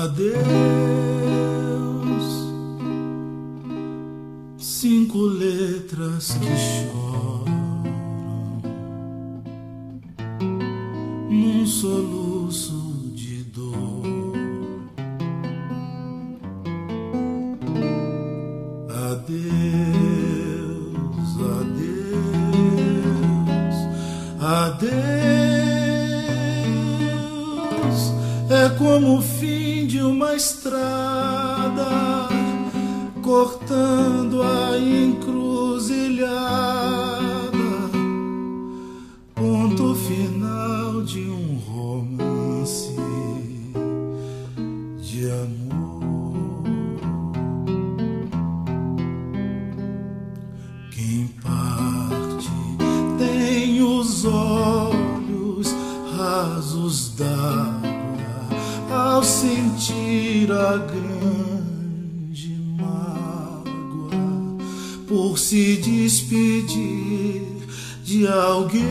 Adeus, 5 letras que choram num soluço de dor. Adeus, adeus, adeus. É como o fim de uma estrada, cortando a encruzilhada, ponto final de um romance de amor. Quem parte tem os olhos rasos d'água ao sentir a grande mágoa por se despedir de alguém.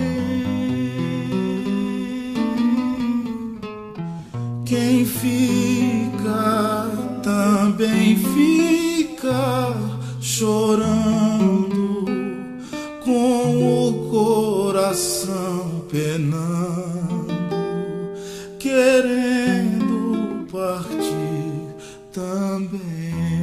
Quem fica também fica chorando, com o coração penando, querendo partir também.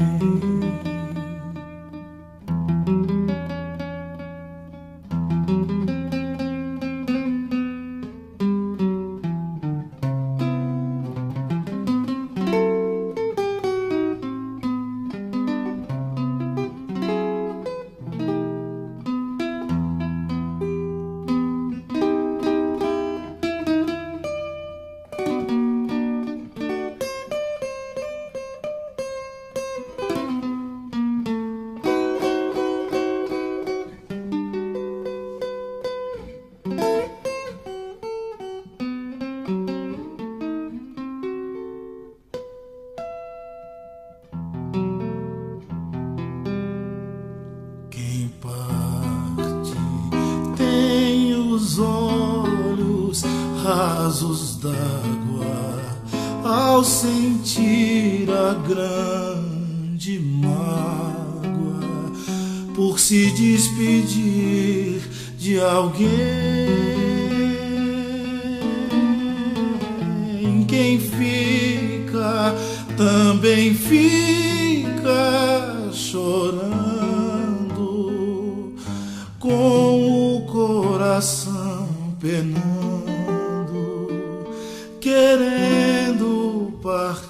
Quem parte tem os olhos rasos d'água ao sentir a grande mágoa por se despedir de alguém. Quem fica também fica chorando, com o coração penando, querendo partir.